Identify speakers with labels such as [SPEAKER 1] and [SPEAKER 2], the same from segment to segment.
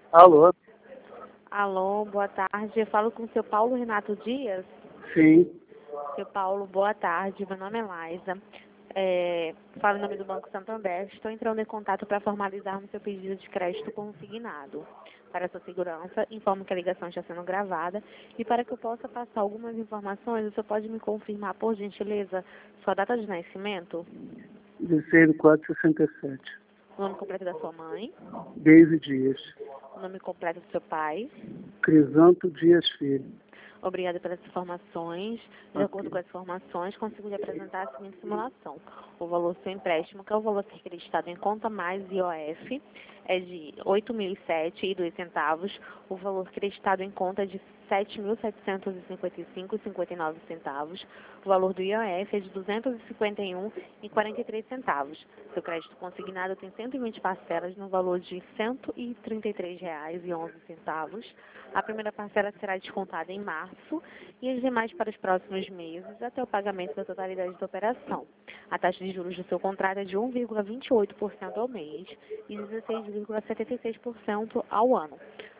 [SPEAKER 1] Alô?
[SPEAKER 2] Alô, boa tarde. Eu falo com o seu Paulo Renato Dias.
[SPEAKER 1] Sim.
[SPEAKER 2] Seu Paulo, boa tarde. Meu nome é Laisa. Falo em nome do Banco Santander. Estou entrando em contato para formalizarmos seu pedido de crédito consignado. Para sua segurança, informo que a ligação está sendo gravada e para que eu possa passar algumas informações, o senhor pode me confirmar, por gentileza, sua data de nascimento,
[SPEAKER 1] 16.467.
[SPEAKER 2] o nome completo da sua mãe,
[SPEAKER 1] Deise Dias.
[SPEAKER 2] o nome completo do seu pai.
[SPEAKER 1] Crisanto Dias Filho.
[SPEAKER 2] Obrigada pelas informações. De acordo com as informações, consigo lhe apresentar a seguinte simulação. O valor do seu empréstimo, que é o valor a ser acreditado em conta mais IOF, é de R$ 8.007,02. O valor acreditado em conta é de R$ 7.755,59. O valor do IOF é de R$ 251,43. Seu crédito consignado tem 120 parcelas no valor de R$ 133,11. A primeira parcela será descontada em março e as demais para os próximos meses, até o pagamento da totalidade da operação. A taxa de juros do seu contrato é de 1,28% ao mês e 16,76% ao ano.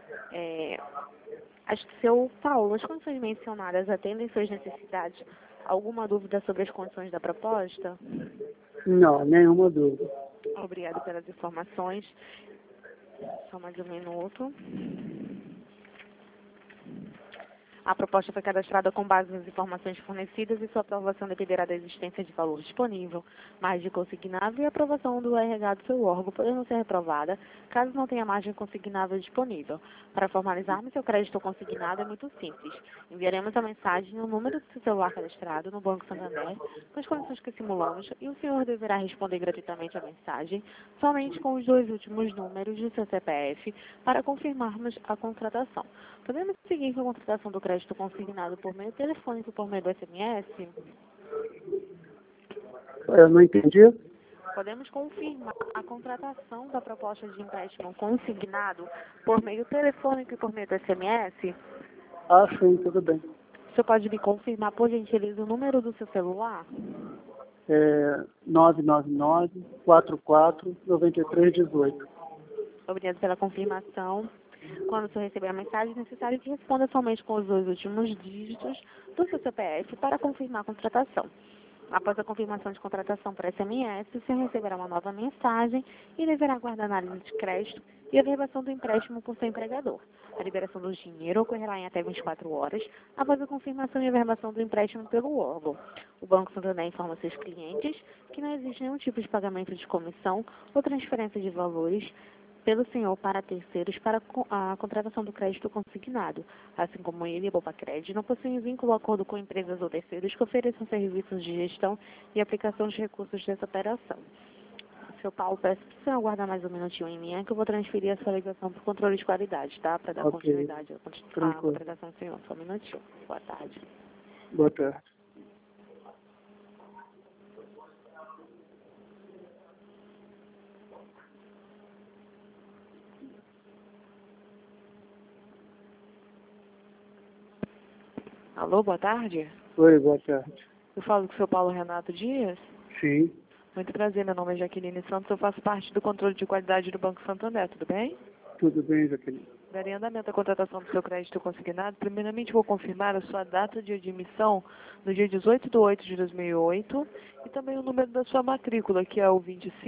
[SPEAKER 2] Seu Paulo, as condições mencionadas atendem suas necessidades? Alguma dúvida sobre as condições da proposta?
[SPEAKER 1] Não, nenhuma dúvida.
[SPEAKER 2] Obrigada pelas informações. Só mais um minuto. A proposta foi cadastrada com base nas informações fornecidas e sua aprovação dependerá da existência de valor disponível, margem consignável e aprovação do RH do seu órgão, podendo ser reprovada caso não tenha margem consignável disponível. Para formalizarmos seu crédito consignado é muito simples. Enviaremos a mensagem no número do seu celular cadastrado no Banco Santander, com as condições que simulamos, e o senhor deverá responder gratuitamente a mensagem, somente com os 2 últimos números do seu CPF, para confirmarmos a contratação. Podemos seguir com a contratação do crédito consignado por meio telefônico, por meio do SMS?
[SPEAKER 1] Eu não entendi?
[SPEAKER 2] Podemos confirmar a contratação da proposta de empréstimo consignado por meio telefônico e por meio do SMS?
[SPEAKER 1] Ah, sim, tudo bem.
[SPEAKER 2] O senhor pode me confirmar, por gentileza, o número do seu celular?
[SPEAKER 1] 999-44-9318.
[SPEAKER 2] Obrigada pela confirmação. Quando o senhor receber a mensagem, é necessário que responda somente com os 2 últimos dígitos do seu CPF para confirmar a contratação. Após a confirmação de contratação por SMS, o senhor receberá uma nova mensagem e deverá aguardar a análise de crédito e a verbação do empréstimo por seu empregador. A liberação do dinheiro ocorrerá em até 24 horas após a confirmação e a verbação do empréstimo pelo órgão. O Banco Santander informa seus clientes que não existe nenhum tipo de pagamento de comissão ou transferência de valores pelo senhor para terceiros para a contratação do crédito consignado, assim como ele e a Bobacred não possuem vínculo ou acordo com empresas ou terceiros que ofereçam serviços de gestão e aplicação de recursos dessa operação. Seu Paulo, peço para o senhor aguardar mais um minutinho em mim, que eu vou transferir a sua ligação para o controle de qualidade, tá? Para dar continuidade à contratação do senhor. Só um minutinho. Boa tarde.
[SPEAKER 1] Boa tarde.
[SPEAKER 2] Alô, boa tarde.
[SPEAKER 1] Oi, boa tarde.
[SPEAKER 2] Eu falo com o seu Paulo Renato Dias.
[SPEAKER 1] Sim,
[SPEAKER 2] Muito prazer, meu nome é Jaqueline Santos, eu faço parte do controle de qualidade do Banco Santander, tudo bem?
[SPEAKER 1] tudo bem, Jaqueline.
[SPEAKER 2] Darei andamento à contratação do seu crédito consignado. Primeiramente, vou confirmar a sua data de admissão no dia 18/8/2008 e também o número da sua matrícula, que é o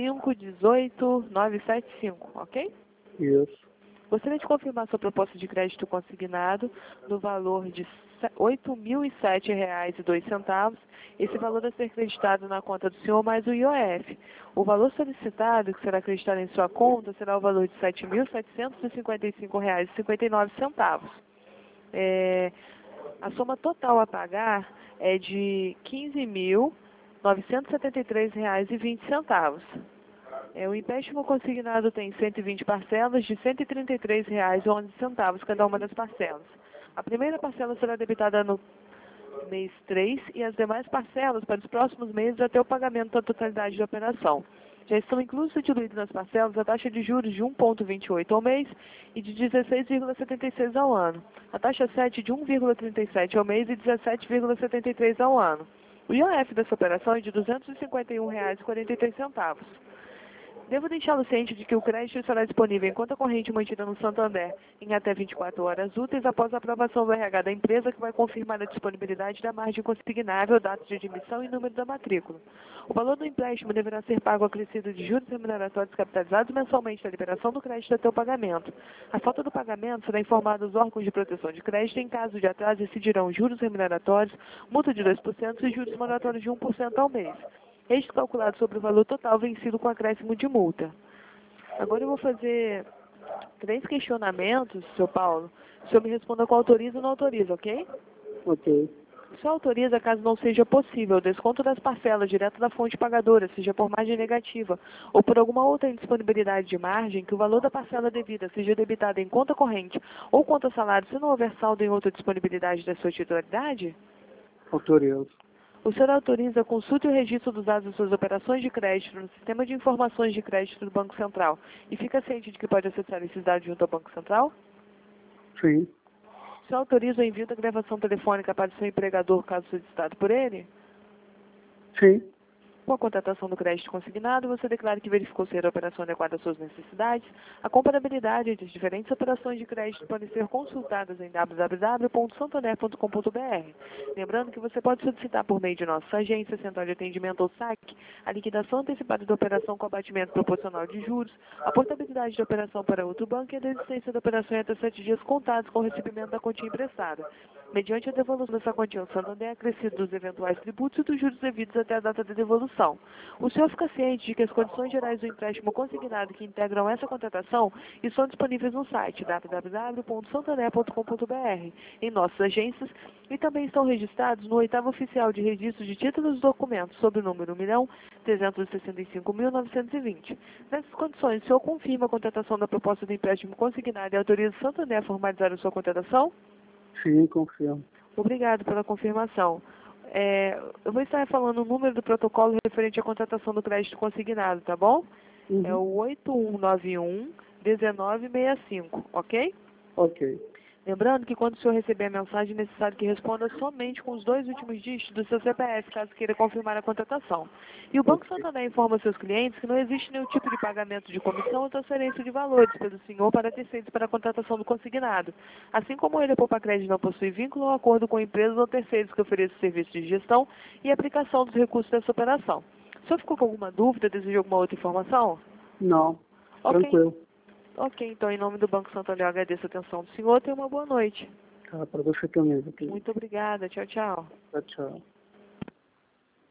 [SPEAKER 2] 2518975, ok?
[SPEAKER 1] Isso.
[SPEAKER 2] Gostaria de confirmar sua proposta de crédito consignado no valor de R$ 8.007,02. Esse valor a ser acreditado na conta do senhor mais o IOF. O valor solicitado, que será acreditado em sua conta, será o valor de R$ 7.755,59. A soma total a pagar é de R$ 15.973,20. O empréstimo consignado tem 120 parcelas de R$ 133,11 cada uma das parcelas. A primeira parcela será debitada no mês 3 e as demais parcelas para os próximos meses até o pagamento da totalidade da operação. Já estão inclusos e diluídos nas parcelas a taxa de juros de 1,28 ao mês e de 16,76 ao ano. A taxa 7 de 1,37 ao mês e 17,73 ao ano. O IOF dessa operação é de R$ 251,43.
[SPEAKER 3] Devo deixá-lo ciente de que o crédito estará disponível em conta corrente mantida no Santander em até 24 horas úteis após a aprovação do RH da empresa, que vai confirmar a disponibilidade da margem consignável, data de admissão e número da matrícula. O valor do empréstimo deverá ser pago acrescido de juros remuneratórios capitalizados mensalmente da liberação do crédito até o pagamento. A falta do pagamento será informada aos órgãos de proteção de crédito. Em caso de atraso, decidirão juros remuneratórios, multa de 2% e juros moratórios de 1% ao mês. Este calculado sobre o valor total vencido com acréscimo de multa. Agora eu vou fazer 3 questionamentos, seu Paulo. O senhor me responda com autoriza ou não autoriza, ok?
[SPEAKER 1] Ok.
[SPEAKER 3] O senhor autoriza caso não seja possível o desconto das parcelas direto da fonte pagadora, seja por margem negativa ou por alguma outra indisponibilidade de margem, que o valor da parcela devida seja debitado em conta corrente ou conta salário, se não houver saldo em outra disponibilidade da sua titularidade?
[SPEAKER 1] Autorizo.
[SPEAKER 3] O senhor autoriza, consulte o registro dos dados das suas operações de crédito no Sistema de Informações de Crédito do Banco Central e fica ciente de que pode acessar esses dados junto ao Banco Central?
[SPEAKER 1] Sim.
[SPEAKER 3] O senhor autoriza o envio da gravação telefônica para o seu empregador, caso solicitado por ele?
[SPEAKER 1] Sim.
[SPEAKER 3] Com a contratação do crédito consignado, você declara que verificou ser a operação adequada às suas necessidades. A comparabilidade entre as diferentes operações de crédito podem ser consultadas em www.santander.com.br. Lembrando que você pode solicitar por meio de nossa agência, central de atendimento ou SAC, a liquidação antecipada da operação com abatimento proporcional de juros, a portabilidade da operação para outro banco e a desistência da operação em até 7 dias contados com o recebimento da quantia emprestada, mediante a devolução dessa quantia ao Santander acrescido dos eventuais tributos e dos juros devidos até a data de devolução. O senhor fica ciente de que as condições gerais do empréstimo consignado que integram essa contratação estão disponíveis no site www.santander.com.br, em nossas agências, e também estão registrados no 8º Oficial de Registro de Títulos e Documentos, sob o número 1.365.920. Nessas condições, o senhor confirma a contratação da proposta do empréstimo consignado e autoriza o Santander a formalizar a sua contratação?
[SPEAKER 1] Sim, confirmo.
[SPEAKER 3] Obrigado pela confirmação. Eu vou estar falando o número do protocolo referente à contratação do crédito consignado, tá bom?
[SPEAKER 1] Uhum.
[SPEAKER 3] É o 8191-1965, ok?
[SPEAKER 1] Ok.
[SPEAKER 3] Lembrando que quando o senhor receber a mensagem, é necessário que responda somente com os 2 últimos dígitos do seu CPF, caso queira confirmar a contratação. E o Banco Santander informa seus clientes que não existe nenhum tipo de pagamento de comissão ou transferência de valores pelo senhor para terceiros para a contratação do consignado. Assim como ele, a Poupa Crédito, não possui vínculo ou acordo com empresas ou terceiros que ofereçam serviços de gestão e aplicação dos recursos dessa operação. O senhor ficou com alguma dúvida, deseja alguma outra informação?
[SPEAKER 1] Não.
[SPEAKER 3] Ok.
[SPEAKER 1] Tranquilo.
[SPEAKER 3] Ok, então, em nome do Banco Santander, eu agradeço a atenção do senhor. Tenha uma boa noite.
[SPEAKER 1] Tá, para você também.
[SPEAKER 3] Muito obrigada. Tchau, tchau.
[SPEAKER 1] Tchau, tchau.